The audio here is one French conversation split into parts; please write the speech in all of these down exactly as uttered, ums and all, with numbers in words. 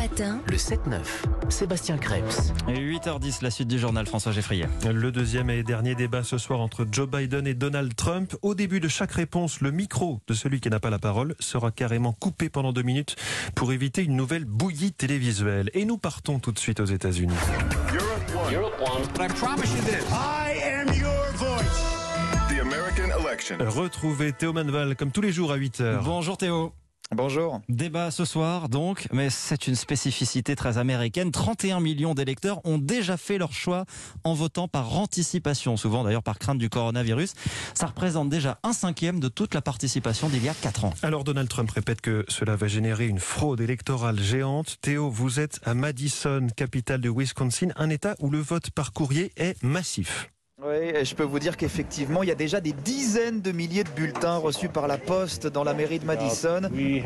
matin, Le sept neuf, Sébastien Krebs. Et huit heures dix, la suite du journal, François Geffrier. Le deuxième et dernier débat ce soir entre Joe Biden et Donald Trump. Au début de chaque réponse, le micro de celui qui n'a pas la parole sera carrément coupé pendant deux minutes pour éviter une nouvelle bouillie télévisuelle. Et nous partons tout de suite aux États-Unis. Europe one. But I promise you this. I am your voice. The American election. Retrouvez Théo Manval comme tous les jours à huit heures. Bonjour Théo. Bonjour. Débat ce soir donc, mais c'est une spécificité très américaine. trente et un millions d'électeurs ont déjà fait leur choix en votant par anticipation, souvent d'ailleurs par crainte du coronavirus. Ça représente déjà un cinquième de toute la participation d'il y a quatre ans. Alors Donald Trump répète que cela va générer une fraude électorale géante. Théo, vous êtes à Madison, capitale de Wisconsin, un État où le vote par courrier est massif. Oui, et je peux vous dire qu'effectivement, il y a déjà des dizaines de milliers de bulletins reçus par la poste dans la mairie de Madison.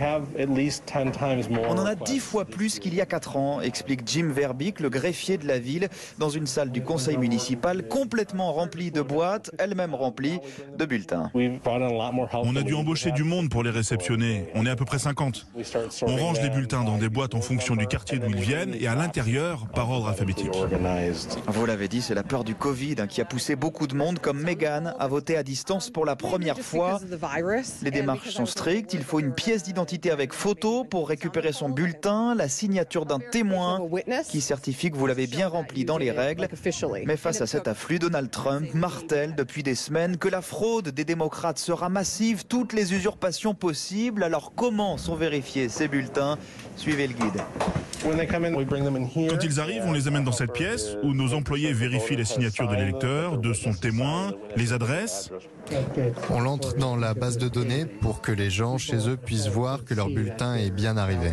On en a dix fois plus qu'il y a quatre ans, explique Jim Verbick, le greffier de la ville, dans une salle du conseil municipal complètement remplie de boîtes, elle-même remplie de bulletins. On a dû embaucher du monde pour les réceptionner. On est à peu près cinquante. On range les bulletins dans des boîtes en fonction du quartier d'où ils viennent et à l'intérieur par ordre alphabétique. Vous l'avez dit, c'est la peur du Covid hein, qui a poussé beaucoup de monde comme Meghan à voter à distance pour la première fois. Les démarches sont strictes. Il faut une pièce d'identité avec photo pour récupérer son bulletin, la signature d'un témoin qui certifie que vous l'avez bien rempli dans les règles. Mais face à cet afflux, Donald Trump martèle depuis des semaines que la fraude des démocrates sera massive, toutes les usurpations possibles. Alors comment sont vérifiés ces bulletins? Suivez le guide. Quand ils arrivent, on les amène dans cette pièce où nos employés vérifient les signatures de l'électeur, de son témoin, les adresses. On l'entre dans la base de données pour que les gens chez eux puissent voir que leur bulletin est bien arrivé.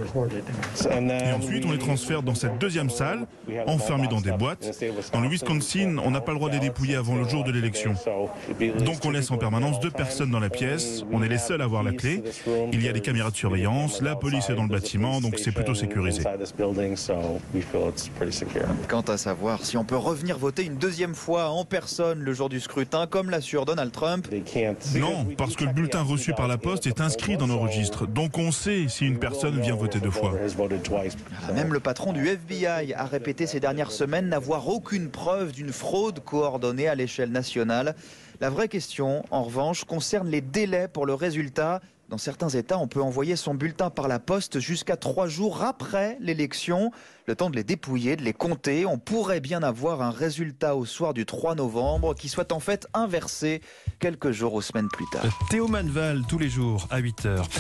Et ensuite, on les transfère dans cette deuxième salle, enfermés dans des boîtes. Dans le Wisconsin, on n'a pas le droit de les dépouiller avant le jour de l'élection. Donc on laisse en permanence deux personnes dans la pièce. On est les seuls à avoir la clé. Il y a des caméras de surveillance, la police est dans le bâtiment, donc c'est plutôt sécurisé. Quant à savoir si on peut revenir voter une deuxième fois en personne le jour du scrutin, comme l'assure Donald Trump. Non, parce que le bulletin reçu par la poste est inscrit dans nos registres. Donc on sait si une personne vient voter deux fois. Même le patron du F B I a répété ces dernières semaines n'avoir aucune preuve d'une fraude coordonnée à l'échelle nationale. La vraie question, en revanche, concerne les délais pour le résultat. Dans certains États, on peut envoyer son bulletin par la poste jusqu'à trois jours après l'élection. Le temps de les dépouiller, de les compter. On pourrait bien avoir un résultat au soir du trois novembre qui soit en fait inversé quelques jours ou semaines plus tard. Théo Manval tous les jours à huit heures.